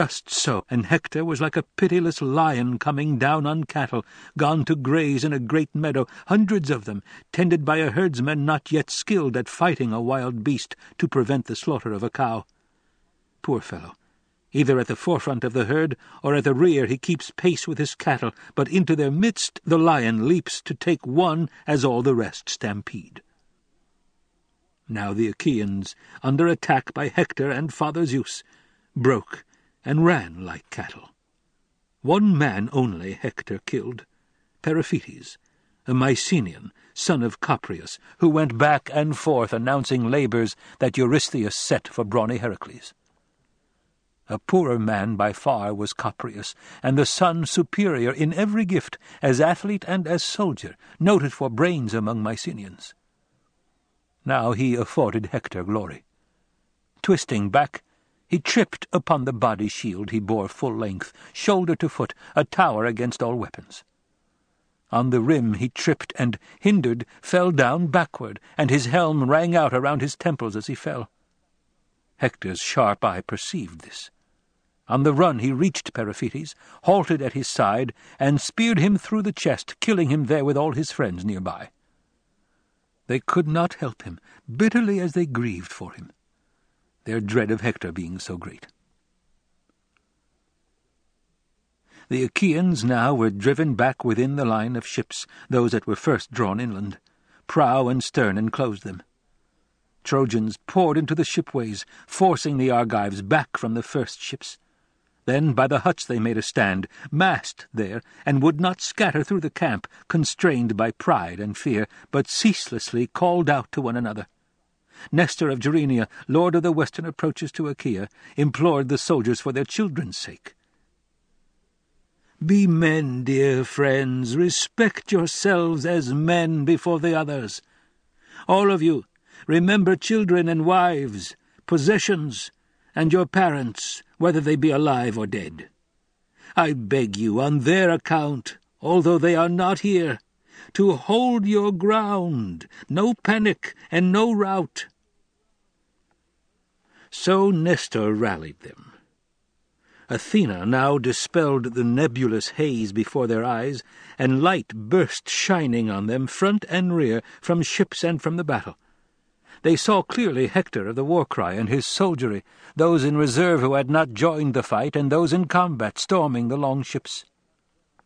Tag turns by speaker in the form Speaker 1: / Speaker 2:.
Speaker 1: Just so, and Hector was like a pitiless lion coming down on cattle, gone to graze in a great meadow, hundreds of them, tended by a herdsman not yet skilled at fighting a wild beast to prevent the slaughter of a cow. Poor fellow! Either at the forefront of the herd or at the rear he keeps pace with his cattle, but into their midst the lion leaps to take one as all the rest stampede. Now the Achaeans, under attack by Hector and Father Zeus, broke and ran like cattle. One man only Hector killed, Periphetes, a Mycenaean, son of Copreus, who went back and forth announcing labours that Eurystheus set for brawny Heracles. A poorer man by far was Copreus, and the son superior in every gift, as athlete and as soldier, noted for brains among Mycenaeans. Now he afforded Hector glory. Twisting back, he tripped upon the body shield he bore full length, shoulder to foot, a tower against all weapons. On the rim he tripped and, hindered, fell down backward, and his helm rang out around his temples as he fell. Hector's sharp eye perceived this. On the run he reached Periphetes, halted at his side, and speared him through the chest, killing him there with all his friends nearby. They could not help him, bitterly as they grieved for him, their dread of Hector being so great. The Achaeans now were driven back within the line of ships, those that were first drawn inland. Prow and stern enclosed them. Trojans poured into the shipways, forcing the Argives back from the first ships. Then by the huts they made a stand, massed there, and would not scatter through the camp, constrained by pride and fear, but ceaselessly called out to one another. Nestor of Gerenia, lord of the western approaches to Achaea, implored the soldiers for their children's sake. "Be men, dear friends, respect yourselves as men before the others. All of you, remember children and wives, possessions, and your parents, whether they be alive or dead. I beg you, on their account, although they are not here, to hold your ground, no panic and no rout." So Nestor rallied them. Athena now dispelled the nebulous haze before their eyes, and light burst shining on them front and rear, from ships and from the battle. They saw clearly Hector of the war-cry and his soldiery, those in reserve who had not joined the fight, and those in combat storming the long ships.